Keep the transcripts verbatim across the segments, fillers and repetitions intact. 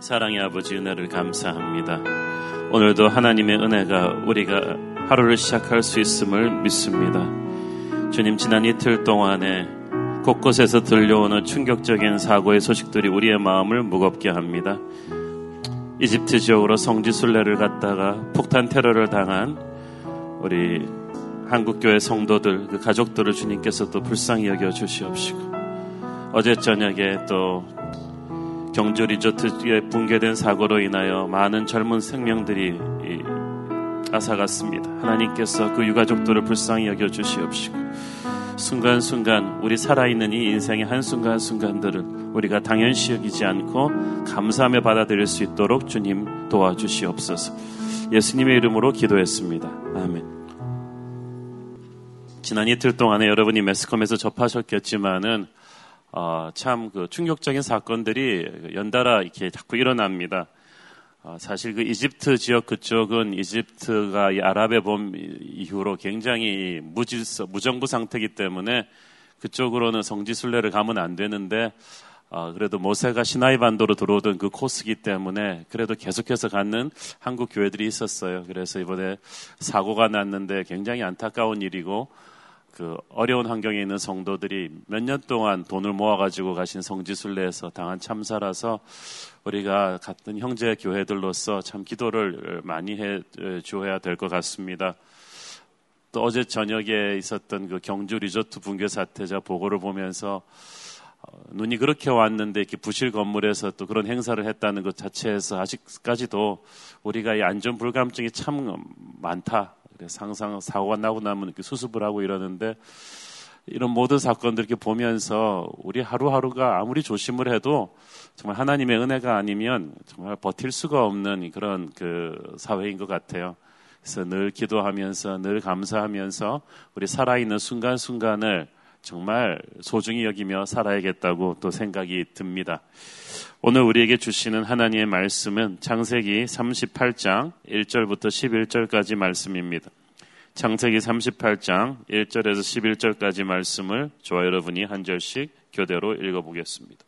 사랑의 아버지 은혜를 감사합니다. 오늘도 하나님의 은혜가 우리가 하루를 시작할 수 있음을 믿습니다. 주님, 지난 이틀 동안에 곳곳에서 들려오는 충격적인 사고의 소식들이 우리의 마음을 무겁게 합니다. 이집트 지역으로 성지순례를 갔다가 폭탄 테러를 당한 우리 한국교회 성도들, 그 가족들을 주님께서 또 불쌍히 여겨 주시옵시고, 어제 저녁에 또 경주 리조트에 붕괴된 사고로 인하여 많은 젊은 생명들이 앗아갔습니다. 하나님께서 그 유가족들을 불쌍히 여겨 주시옵시고, 순간순간 우리 살아있는 이 인생의 한순간순간들을 우리가 당연시 여기지 않고 감사하며 받아들일 수 있도록 주님 도와주시옵소서. 예수님의 이름으로 기도했습니다. 아멘. 지난 이틀 동안에 여러분이 매스컴에서 접하셨겠지만은 어, 참 그 충격적인 사건들이 연달아 이렇게 자꾸 일어납니다. 어, 사실 그 이집트 지역 그쪽은 이집트가 이 아랍의 봄 이후로 굉장히 무질서, 무정부 상태이기 때문에 그쪽으로는 성지순례를 가면 안 되는데, 어, 그래도 모세가 시나이 반도로 들어오던 그 코스이기 때문에 그래도 계속해서 갖는 한국 교회들이 있었어요. 그래서 이번에 사고가 났는데 굉장히 안타까운 일이고, 그 어려운 환경에 있는 성도들이 몇 년 동안 돈을 모아가지고 가신 성지순례에서 당한 참사라서 우리가 같은 형제 교회들로서 참 기도를 많이 해 줘야 될 것 같습니다. 또 어제 저녁에 있었던 그 경주 리조트 붕괴 사태자 보고를 보면서 눈이 그렇게 왔는데 이렇게 부실 건물에서 또 그런 행사를 했다는 것 자체에서 아직까지도 우리가 이 안전 불감증이 참 많다. 항상 사고가 나고 나면 이렇게 수습을 하고 이러는데, 이런 모든 사건들 이렇게 보면서 우리 하루하루가 아무리 조심을 해도 정말 하나님의 은혜가 아니면 정말 버틸 수가 없는 그런 그 사회인 것 같아요. 그래서 늘 기도하면서 늘 감사하면서 우리 살아있는 순간순간을 정말 소중히 여기며 살아야겠다고 또 생각이 듭니다. 오늘 우리에게 주시는 하나님의 말씀은 창세기 삼십팔 장 일 절부터 십일 절까지 말씀입니다. 창세기 삼십팔 장 일 절에서 십일 절까지 말씀을 저와 여러분이 한 절씩 교대로 읽어보겠습니다.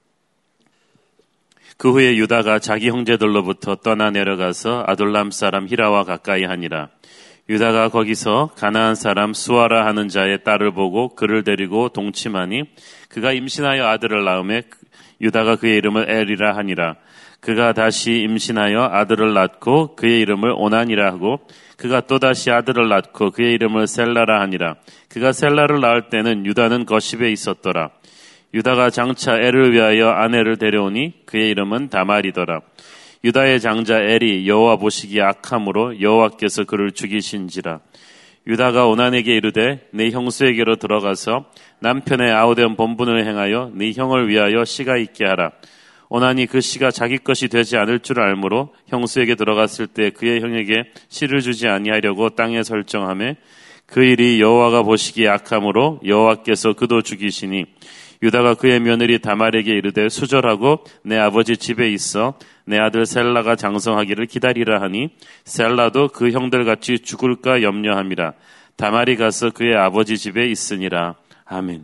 그 후에 유다가 자기 형제들로부터 떠나 내려가서 아둘람 사람 히라와 가까이 하니라. 유다가 거기서 가나안 사람 수아라 하는 자의 딸을 보고 그를 데리고 동침하니, 그가 임신하여 아들을 낳음에 유다가 그의 이름을 엘이라 하니라. 그가 다시 임신하여 아들을 낳고 그의 이름을 오난이라 하고, 그가 또다시 아들을 낳고 그의 이름을 셀라라 하니라. 그가 셀라를 낳을 때는 유다는 거십에 있었더라. 유다가 장차 엘을 위하여 아내를 데려오니 그의 이름은 다말이더라. 유다의 장자 엘이 여호와 보시기에 악함으로 여호와께서 그를 죽이신지라. 유다가 오난에게 이르되 네 형수에게로 들어가서 남편의 아우된 본분을 행하여 네 형을 위하여 씨가 있게 하라. 오난이 그 씨가 자기 것이 되지 않을 줄 알므로 형수에게 들어갔을 때 그의 형에게 씨를 주지 아니하려고 땅에 설정하매, 그 일이 여호와가 보시기에 악함으로 여호와께서 그도 죽이시니, 유다가 그의 며느리 다말에게 이르되 수절하고 내 아버지 집에 있어 내 아들 셀라가 장성하기를 기다리라 하니, 셀라도 그 형들같이 죽을까 염려함이라. 다말이 가서 그의 아버지 집에 있으니라. 아멘.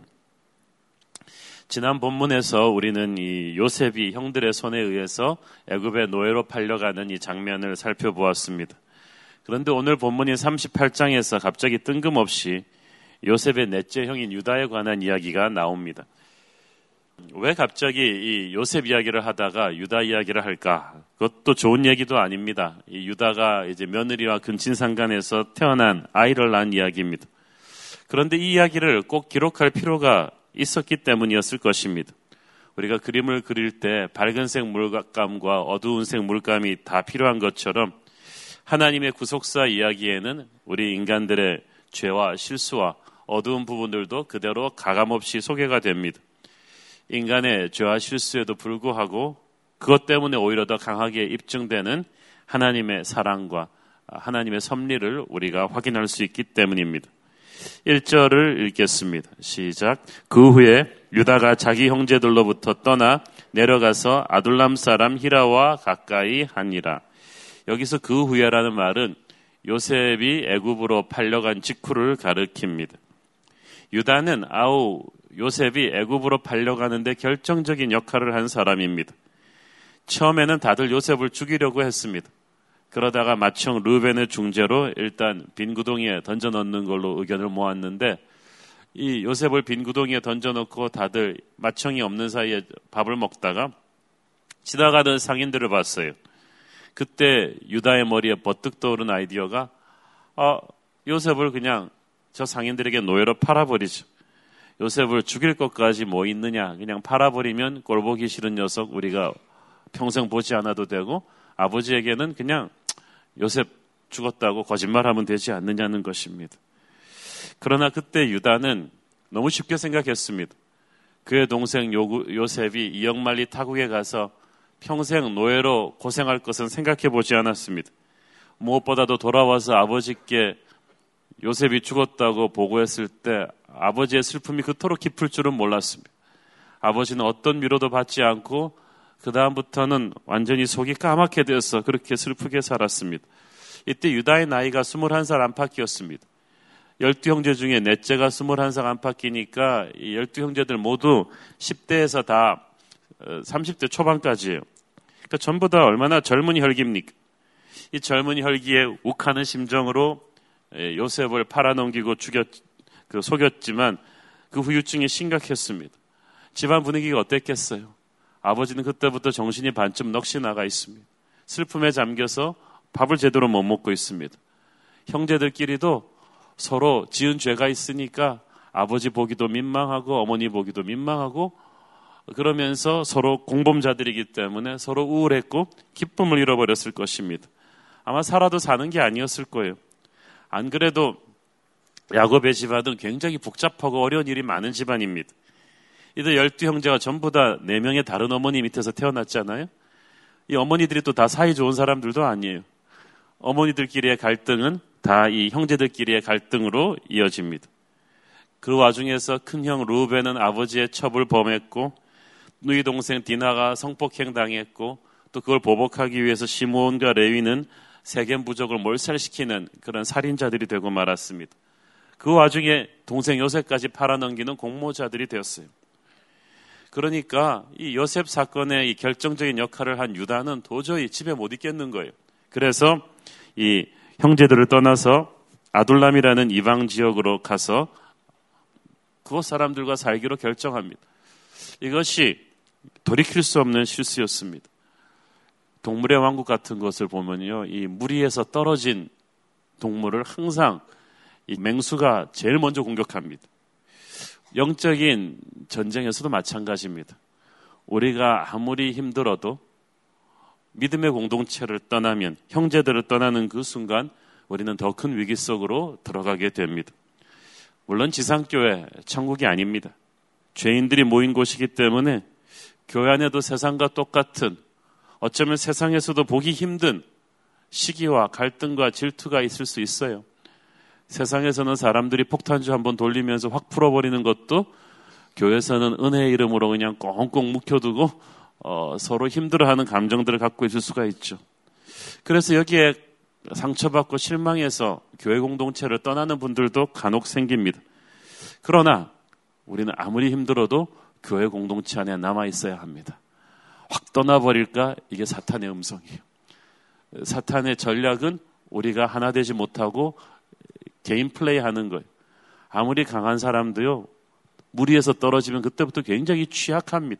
지난 본문에서 우리는 이 요셉이 형들의 손에 의해서 애굽의 노예로 팔려가는 이 장면을 살펴보았습니다. 그런데 오늘 본문인 삼십팔 장에서 갑자기 뜬금없이 요셉의 넷째 형인 유다에 관한 이야기가 나옵니다. 왜 갑자기 이 요셉 이야기를 하다가 유다 이야기를 할까? 그것도 좋은 얘기도 아닙니다. 이 유다가 이제 며느리와 근친상간에서 태어난 아이를 낳은 이야기입니다. 그런데 이 이야기를 꼭 기록할 필요가 있었기 때문이었을 것입니다. 우리가 그림을 그릴 때 밝은색 물감과 어두운색 물감이 다 필요한 것처럼 하나님의 구속사 이야기에는 우리 인간들의 죄와 실수와 어두운 부분들도 그대로 가감없이 소개가 됩니다. 인간의 죄와 실수에도 불구하고 그것 때문에 오히려 더 강하게 입증되는 하나님의 사랑과 하나님의 섭리를 우리가 확인할 수 있기 때문입니다. 일 절을 읽겠습니다. 시작. 그 후에 유다가 자기 형제들로부터 떠나 내려가서 아둘람 사람 히라와 가까이 하니라. 여기서 그 후에라는 말은 요셉이 애굽으로 팔려간 직후를 가리킵니다. 유다는 아우 요셉이 애굽으로 팔려가는데 결정적인 역할을 한 사람입니다. 처음에는 다들 요셉을 죽이려고 했습니다. 그러다가 마청 르벤의 중재로 일단 빈 구덩이에 던져 넣는 걸로 의견을 모았는데, 이 요셉을 빈 구덩이에 던져 넣고 다들 마청이 없는 사이에 밥을 먹다가 지나가던 상인들을 봤어요. 그때 유다의 머리에 버뜩 떠오른 아이디어가, 아, 요셉을 그냥 저 상인들에게 노예로 팔아버리죠. 요셉을 죽일 것까지 뭐 있느냐, 그냥 팔아버리면 꼴보기 싫은 녀석 우리가 평생 보지 않아도 되고, 아버지에게는 그냥 요셉 죽었다고 거짓말하면 되지 않느냐는 것입니다. 그러나 그때 유다는 너무 쉽게 생각했습니다. 그의 동생 요셉이 이역만리 타국에 가서 평생 노예로 고생할 것은 생각해 보지 않았습니다. 무엇보다도 돌아와서 아버지께 요셉이 죽었다고 보고했을 때 아버지의 슬픔이 그토록 깊을 줄은 몰랐습니다. 아버지는 어떤 위로도 받지 않고 그 다음부터는 완전히 속이 까맣게 되어서 그렇게 슬프게 살았습니다. 이때 유다의 나이가 스물한 살 안팎이었습니다. 열두 형제 중에 넷째가 스물한 살 안팎이니까 이 열두 형제들 모두 십 대에서 다 삼십 대 초반까지예요. 그러니까 전부 다 얼마나 젊은 혈기입니까? 이 젊은 혈기에 욱하는 심정으로 요셉을 팔아넘기고 죽였, 그 속였지만 그 후유증이 심각했습니다. 집안 분위기가 어땠겠어요? 아버지는 그때부터 정신이 반쯤 넋이 나가 있습니다. 슬픔에 잠겨서 밥을 제대로 못 먹고 있습니다. 형제들끼리도 서로 지은 죄가 있으니까 아버지 보기도 민망하고 어머니 보기도 민망하고, 그러면서 서로 공범자들이기 때문에 서로 우울했고 기쁨을 잃어버렸을 것입니다. 아마 살아도 사는 게 아니었을 거예요. 안 그래도 야곱의 집안은 굉장히 복잡하고 어려운 일이 많은 집안입니다. 이들 열두 형제가 전부 다 네 명의 다른 어머니 밑에서 태어났잖아요. 이 어머니들이 또 다 사이 좋은 사람들도 아니에요. 어머니들끼리의 갈등은 다 이 형제들끼리의 갈등으로 이어집니다. 그 와중에서 큰형 르우벤은 아버지의 첩을 범했고, 누이 동생 디나가 성폭행 당했고, 또 그걸 보복하기 위해서 시므온과 레위는 세겜 부족을 몰살시키는 그런 살인자들이 되고 말았습니다. 그 와중에 동생 요셉까지 팔아넘기는 공모자들이 되었어요. 그러니까 이 요셉 사건의 이 결정적인 역할을 한 유다는 도저히 집에 못 있겠는 거예요. 그래서 이 형제들을 떠나서 아둘람이라는 이방 지역으로 가서 그곳 사람들과 살기로 결정합니다. 이것이 돌이킬 수 없는 실수였습니다. 동물의 왕국 같은 것을 보면요, 이 무리에서 떨어진 동물을 항상 이 맹수가 제일 먼저 공격합니다. 영적인 전쟁에서도 마찬가지입니다. 우리가 아무리 힘들어도 믿음의 공동체를 떠나면, 형제들을 떠나는 그 순간 우리는 더 큰 위기 속으로 들어가게 됩니다. 물론 지상교회, 천국이 아닙니다. 죄인들이 모인 곳이기 때문에 교회 안에도 세상과 똑같은, 어쩌면 세상에서도 보기 힘든 시기와 갈등과 질투가 있을 수 있어요. 세상에서는 사람들이 폭탄주 한번 돌리면서 확 풀어버리는 것도 교회에서는 은혜의 이름으로 그냥 꽁꽁 묵혀두고 어, 서로 힘들어하는 감정들을 갖고 있을 수가 있죠. 그래서 여기에 상처받고 실망해서 교회 공동체를 떠나는 분들도 간혹 생깁니다. 그러나 우리는 아무리 힘들어도 교회 공동체 안에 남아 있어야 합니다. 확 떠나버릴까? 이게 사탄의 음성이에요. 사탄의 전략은 우리가 하나 되지 못하고 개인 플레이하는 거예요. 아무리 강한 사람도요, 무리에서 떨어지면 그때부터 굉장히 취약합니다.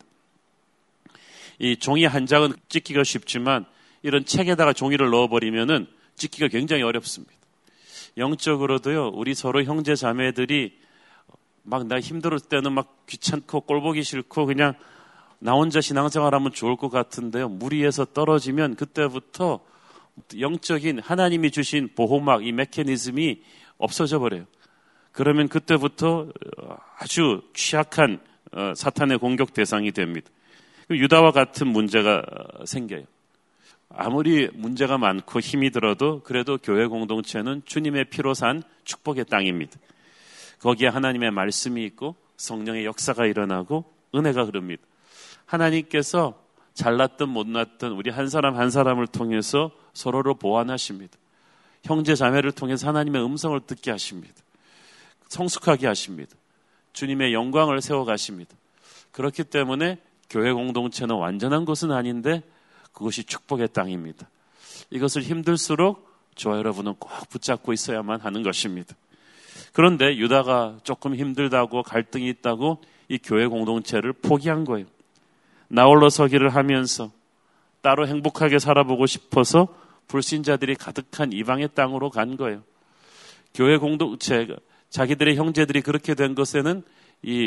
이 종이 한 장은 찢기가 쉽지만 이런 책에다가 종이를 넣어버리면은 찢기가 굉장히 어렵습니다. 영적으로도요, 우리 서로 형제 자매들이 막 나 힘들 때는 막 귀찮고 꼴보기 싫고 그냥 나 혼자 신앙생활하면 좋을 것 같은데요, 무리에서 떨어지면 그때부터 영적인 하나님이 주신 보호막, 이 메커니즘이 없어져 버려요. 그러면 그때부터 아주 취약한 사탄의 공격 대상이 됩니다. 유다와 같은 문제가 생겨요. 아무리 문제가 많고 힘이 들어도 그래도 교회 공동체는 주님의 피로 산 축복의 땅입니다. 거기에 하나님의 말씀이 있고 성령의 역사가 일어나고 은혜가 흐릅니다. 하나님께서 잘났든 못났든 우리 한 사람 한 사람을 통해서 서로를 보완하십니다. 형제 자매를 통해서 하나님의 음성을 듣게 하십니다. 성숙하게 하십니다. 주님의 영광을 세워가십니다. 그렇기 때문에 교회 공동체는 완전한 것은 아닌데 그것이 축복의 땅입니다. 이것을 힘들수록 저와 여러분은 꼭 붙잡고 있어야만 하는 것입니다. 그런데 유다가 조금 힘들다고 갈등이 있다고 이 교회 공동체를 포기한 거예요. 나홀로 서기를 하면서 따로 행복하게 살아보고 싶어서 불신자들이 가득한 이방의 땅으로 간 거예요. 교회 공동체, 자기들의 형제들이 그렇게 된 것에는 이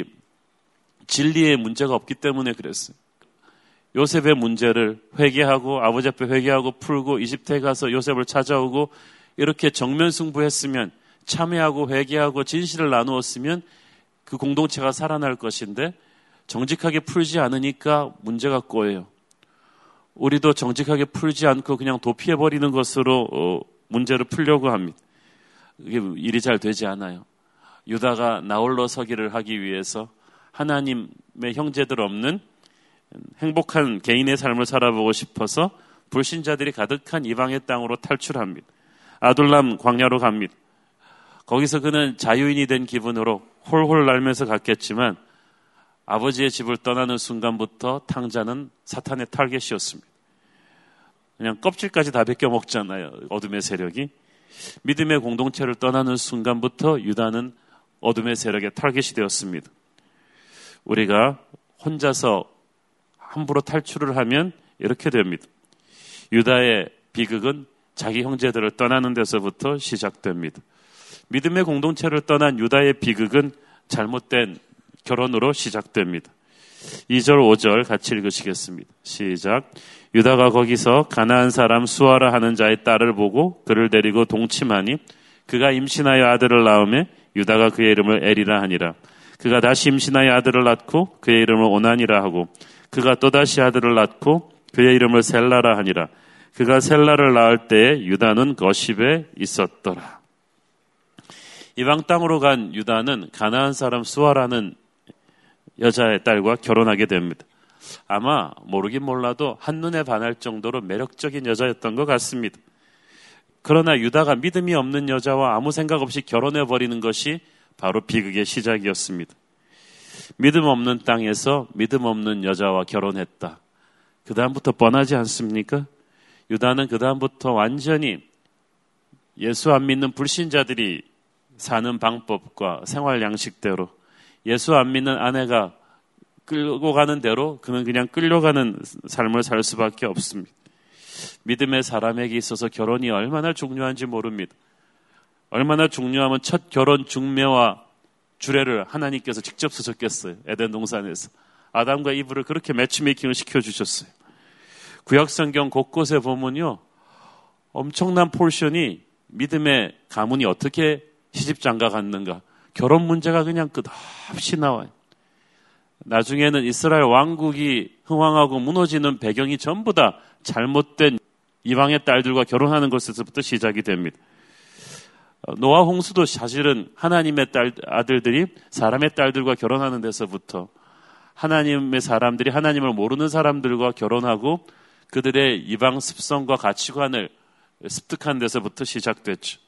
진리의 문제가 없기 때문에 그랬어요. 요셉의 문제를 회개하고 아버지 앞에 회개하고 풀고 이집트에 가서 요셉을 찾아오고 이렇게 정면 승부했으면, 참회하고 회개하고 진실을 나누었으면 그 공동체가 살아날 것인데 정직하게 풀지 않으니까 문제가 꼬여요. 우리도 정직하게 풀지 않고 그냥 도피해버리는 것으로 어, 문제를 풀려고 합니다. 이게 일이 잘 되지 않아요. 유다가 나홀로 서기를 하기 위해서 하나님의 형제들 없는 행복한 개인의 삶을 살아보고 싶어서 불신자들이 가득한 이방의 땅으로 탈출합니다. 아둘람 광야로 갑니다. 거기서 그는 자유인이 된 기분으로 홀홀 날면서 갔겠지만 아버지의 집을 떠나는 순간부터 탕자는 사탄의 타겟이었습니다. 그냥 껍질까지 다 벗겨 먹잖아요. 어둠의 세력이. 믿음의 공동체를 떠나는 순간부터 유다는 어둠의 세력의 타겟이 되었습니다. 우리가 혼자서 함부로 탈출을 하면 이렇게 됩니다. 유다의 비극은 자기 형제들을 떠나는 데서부터 시작됩니다. 믿음의 공동체를 떠난 유다의 비극은 잘못된 결혼으로 시작됩니다. 이 절 오 절 같이 읽으시겠습니다. 시작. 유다가 거기서 가나안 사람 수아라 하는 자의 딸을 보고 그를 데리고 동침하니 그가 임신하여 아들을 낳으매 유다가 그의 이름을 에리라 하니라. 그가 다시 임신하여 아들을 낳고 그의 이름을 오난이라 하고 그가 또다시 아들을 낳고 그의 이름을 셀라라 하니라. 그가 셀라를 낳을 때에 유다는 거십에 있었더라. 이방 땅으로 간 유다는 가나안 사람 수아라는 여자의 딸과 결혼하게 됩니다. 아마 모르긴 몰라도 한눈에 반할 정도로 매력적인 여자였던 것 같습니다. 그러나 유다가 믿음이 없는 여자와 아무 생각 없이 결혼해버리는 것이 바로 비극의 시작이었습니다. 믿음 없는 땅에서 믿음 없는 여자와 결혼했다. 그 다음부터 뻔하지 않습니까? 유다는 그 다음부터 완전히 예수 안 믿는 불신자들이 사는 방법과 생활 양식대로 예수 안 믿는 아내가 끌고 가는 대로 그는 그냥 끌려가는 삶을 살 수밖에 없습니다. 믿음의 사람에게 있어서 결혼이 얼마나 중요한지 모릅니다. 얼마나 중요하면 첫 결혼 중매와 주례를 하나님께서 직접 쓰셨겠어요. 에덴 동산에서. 아담과 이브를 그렇게 매치메이킹을 시켜주셨어요. 구약성경 곳곳에 보면요. 엄청난 포션이 믿음의 가문이 어떻게 시집장가 갔는가. 결혼 문제가 그냥 끝없이 나와요. 나중에는 이스라엘 왕국이 흥왕하고 무너지는 배경이 전부 다 잘못된 이방의 딸들과 결혼하는 것에서부터 시작이 됩니다. 노아 홍수도 사실은 하나님의 딸, 아들들이 사람의 딸들과 결혼하는 데서부터 하나님의 사람들이 하나님을 모르는 사람들과 결혼하고 그들의 이방 습성과 가치관을 습득한 데서부터 시작됐죠.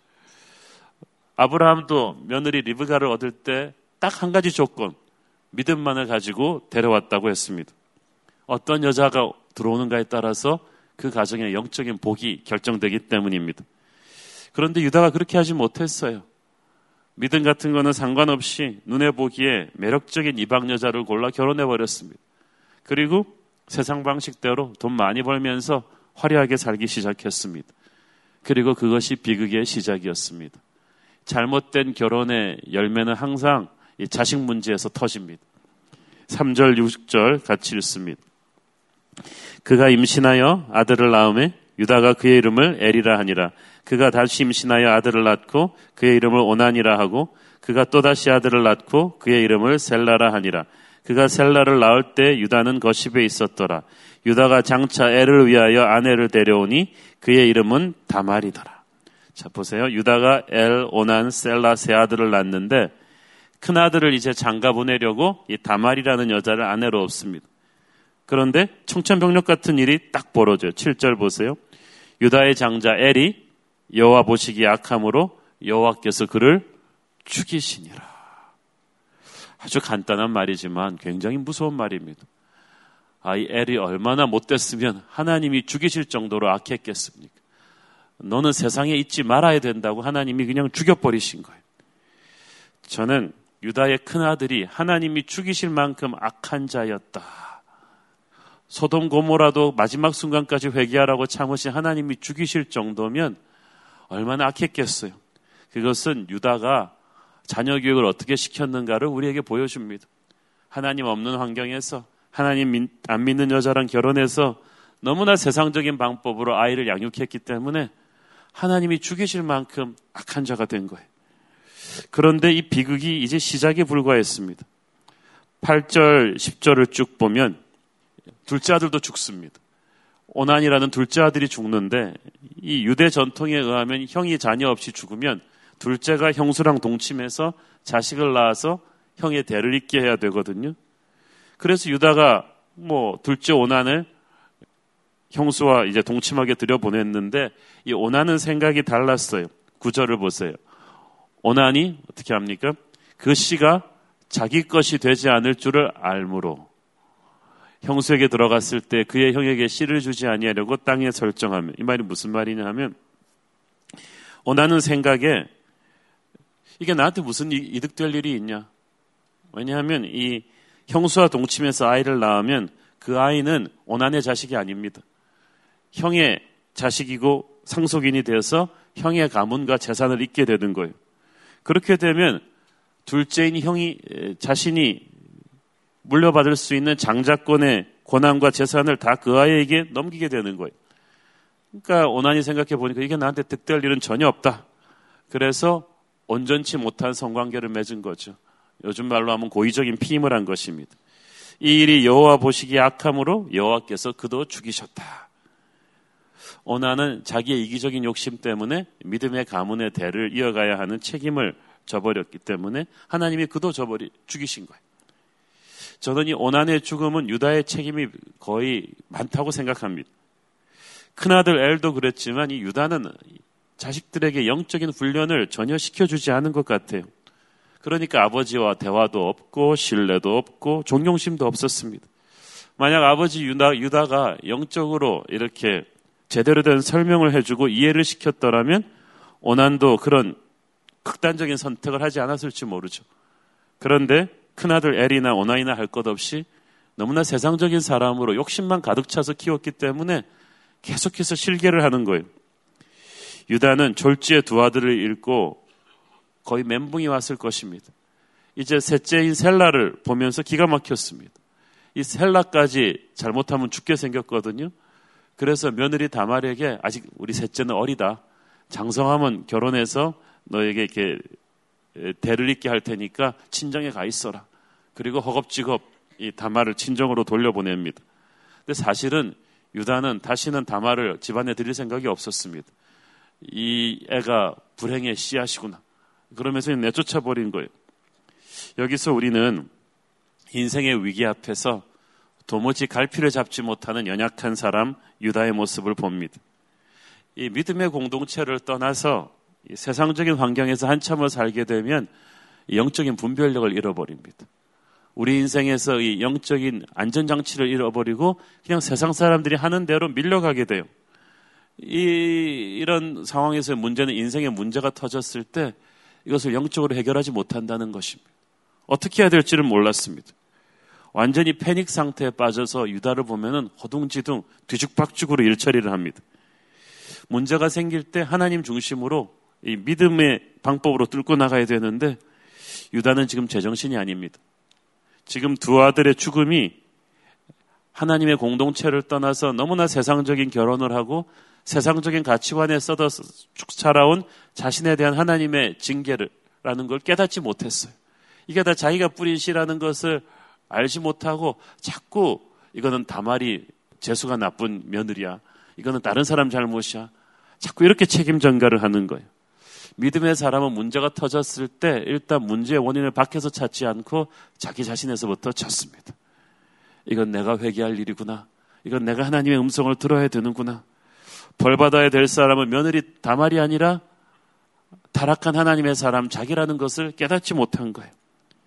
아브라함도 며느리 리브가를 얻을 때 딱 한 가지 조건, 믿음만을 가지고 데려왔다고 했습니다. 어떤 여자가 들어오는가에 따라서 그 가정의 영적인 복이 결정되기 때문입니다. 그런데 유다가 그렇게 하지 못했어요. 믿음 같은 거는 상관없이 눈에 보기에 매력적인 이방 여자를 골라 결혼해버렸습니다. 그리고 세상 방식대로 돈 많이 벌면서 화려하게 살기 시작했습니다. 그리고 그것이 비극의 시작이었습니다. 잘못된 결혼의 열매는 항상 이 자식 문제에서 터집니다. 삼 절 육 절 같이 읽습니다. 그가 임신하여 아들을 낳으매 유다가 그의 이름을 에리라 하니라. 그가 다시 임신하여 아들을 낳고 그의 이름을 오난이라 하고 그가 또다시 아들을 낳고 그의 이름을 셀라라 하니라. 그가 셀라를 낳을 때 유다는 거십에 있었더라. 유다가 장차 애를 위하여 아내를 데려오니 그의 이름은 다말이더라. 자, 보세요. 유다가 엘, 오난, 셀라 세 아들을 낳는데 큰 아들을 이제 장가 보내려고 이 다말이라는 여자를 아내로 얻습니다. 그런데 청천벽력 같은 일이 딱 벌어져요. 칠 절 보세요. 유다의 장자 엘이 여호와 보시기에 악함으로 여호와께서 그를 죽이시니라. 아주 간단한 말이지만 굉장히 무서운 말입니다. 아, 이 엘이 얼마나 못됐으면 하나님이 죽이실 정도로 악했겠습니까? 너는 세상에 있지 말아야 된다고 하나님이 그냥 죽여버리신 거예요. 저는 유다의 큰아들이 하나님이 죽이실 만큼 악한 자였다. 소돔 고모라도 마지막 순간까지 회개하라고 참으신 하나님이 죽이실 정도면 얼마나 악했겠어요. 그것은 유다가 자녀 교육을 어떻게 시켰는가를 우리에게 보여줍니다. 하나님 없는 환경에서 하나님 안 믿는 여자랑 결혼해서 너무나 세상적인 방법으로 아이를 양육했기 때문에 하나님이 죽이실 만큼 악한 자가 된 거예요. 그런데 이 비극이 이제 시작에 불과했습니다. 팔 절, 십 절을 쭉 보면 둘째 아들도 죽습니다. 오난이라는 둘째 아들이 죽는데 이 유대 전통에 의하면 형이 자녀 없이 죽으면 둘째가 형수랑 동침해서 자식을 낳아서 형의 대를 잇게 해야 되거든요. 그래서 유다가 뭐 둘째 오난을 형수와 이제 동침하게 들여보냈는데 이 오난은 생각이 달랐어요. 구절을 보세요. 오난이 어떻게 합니까? 그 씨가 자기 것이 되지 않을 줄을 알므로 형수에게 들어갔을 때 그의 형에게 씨를 주지 아니하려고 땅에 설정하며, 이 말이 무슨 말이냐 하면 오난은 생각에 이게 나한테 무슨 이득될 일이 있냐. 왜냐하면 이 형수와 동침해서 아이를 낳으면 그 아이는 오난의 자식이 아닙니다. 형의 자식이고 상속인이 되어서 형의 가문과 재산을 잇게 되는 거예요. 그렇게 되면 둘째인 형이 자신이 물려받을 수 있는 장자권의 권한과 재산을 다 그 아이에게 넘기게 되는 거예요. 그러니까 오난이 생각해 보니까 이게 나한테 득될 일은 전혀 없다. 그래서 온전치 못한 성관계를 맺은 거죠. 요즘 말로 하면 고의적인 피임을 한 것입니다. 이 일이 여호와 보시기에 악함으로 여호와께서 그도 죽이셨다. 오난은 자기의 이기적인 욕심 때문에 믿음의 가문의 대를 이어가야 하는 책임을 져버렸기 때문에 하나님이 그도 저버리 죽이신 거예요. 저는 이 오난의 죽음은 유다의 책임이 거의 많다고 생각합니다. 큰아들 엘도 그랬지만 이 유다는 자식들에게 영적인 훈련을 전혀 시켜주지 않은 것 같아요. 그러니까 아버지와 대화도 없고 신뢰도 없고 존경심도 없었습니다. 만약 아버지 유다, 유다가 영적으로 이렇게 제대로 된 설명을 해주고 이해를 시켰더라면 오난도 그런 극단적인 선택을 하지 않았을지 모르죠. 그런데 큰아들 엘이나 오난이나 할 것 없이 너무나 세상적인 사람으로 욕심만 가득 차서 키웠기 때문에 계속해서 실계를 하는 거예요. 유다는 졸지에 두 아들을 잃고 거의 멘붕이 왔을 것입니다. 이제 셋째인 셀라를 보면서 기가 막혔습니다. 이 셀라까지 잘못하면 죽게 생겼거든요. 그래서 며느리 다말에게 아직 우리 셋째는 어리다. 장성하면 결혼해서 너에게 이렇게 대를 잇게 할 테니까 친정에 가 있어라. 그리고 허겁지겁 이 다말을 친정으로 돌려보냅니다. 근데 사실은 유다는 다시는 다말을 집안에 들일 생각이 없었습니다. 이 애가 불행의 씨앗이구나. 그러면서 내쫓아버린 거예요. 여기서 우리는 인생의 위기 앞에서 도무지 갈피를 잡지 못하는 연약한 사람 유다의 모습을 봅니다. 이 믿음의 공동체를 떠나서 이 세상적인 환경에서 한참을 살게 되면 영적인 분별력을 잃어버립니다. 우리 인생에서 이 영적인 안전장치를 잃어버리고 그냥 세상 사람들이 하는 대로 밀려가게 돼요. 이, 이런 상황에서의 문제는 인생의 문제가 터졌을 때 이것을 영적으로 해결하지 못한다는 것입니다. 어떻게 해야 될지를 몰랐습니다. 완전히 패닉 상태에 빠져서 유다를 보면은 허둥지둥 뒤죽박죽으로 일처리를 합니다. 문제가 생길 때 하나님 중심으로 이 믿음의 방법으로 뚫고 나가야 되는데 유다는 지금 제정신이 아닙니다. 지금 두 아들의 죽음이 하나님의 공동체를 떠나서 너무나 세상적인 결혼을 하고 세상적인 가치관에 썩어 쭉 자라온 자신에 대한 하나님의 징계라는 걸 깨닫지 못했어요. 이게 다 자기가 뿌린 씨라는 것을 알지 못하고 자꾸 이거는 다말이 재수가 나쁜 며느리야. 이거는 다른 사람 잘못이야. 자꾸 이렇게 책임 전가를 하는 거예요. 믿음의 사람은 문제가 터졌을 때 일단 문제의 원인을 밖에서 찾지 않고 자기 자신에서부터 찾습니다. 이건 내가 회개할 일이구나. 이건 내가 하나님의 음성을 들어야 되는구나. 벌받아야 될 사람은 며느리 다말이 아니라 타락한 하나님의 사람 자기라는 것을 깨닫지 못한 거예요.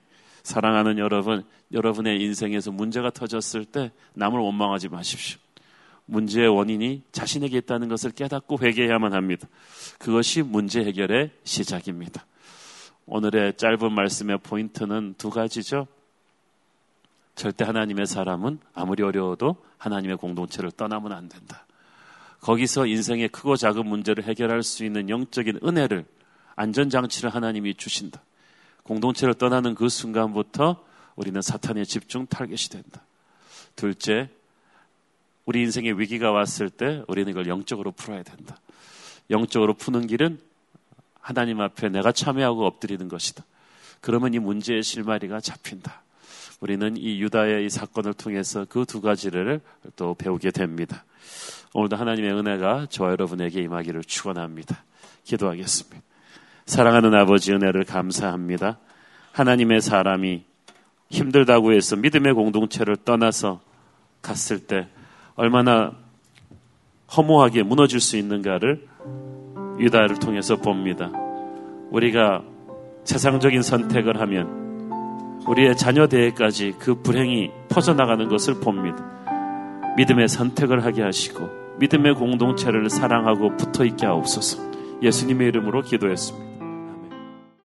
사랑하는 여러분, 여러분의 인생에서 문제가 터졌을 때 남을 원망하지 마십시오. 문제의 원인이 자신에게 있다는 것을 깨닫고 회개해야만 합니다. 그것이 문제 해결의 시작입니다. 오늘의 짧은 말씀의 포인트는 두 가지죠. 절대 하나님의 사람은 아무리 어려워도 하나님의 공동체를 떠나면 안 된다. 거기서 인생의 크고 작은 문제를 해결할 수 있는 영적인 은혜를, 안전장치를 하나님이 주신다. 공동체를 떠나는 그 순간부터 우리는 사탄의 집중 타겟이 된다. 둘째, 우리 인생에 위기가 왔을 때 우리는 이걸 영적으로 풀어야 된다. 영적으로 푸는 길은 하나님 앞에 내가 참여하고 엎드리는 것이다. 그러면 이 문제의 실마리가 잡힌다. 우리는 이 유다의 이 사건을 통해서 그 두 가지를 또 배우게 됩니다. 오늘도 하나님의 은혜가 저와 여러분에게 임하기를 축원합니다. 기도하겠습니다. 사랑하는 아버지, 은혜를 감사합니다. 하나님의 사람이 힘들다고 해서 믿음의 공동체를 떠나서 갔을 때 얼마나 허무하게 무너질 수 있는가를 유다를 통해서 봅니다. 우리가 세상적인 선택을 하면 우리의 자녀 대에까지 그 불행이 퍼져나가는 것을 봅니다. 믿음의 선택을 하게 하시고 믿음의 공동체를 사랑하고 붙어있게 하옵소서. 예수님의 이름으로 기도했습니다.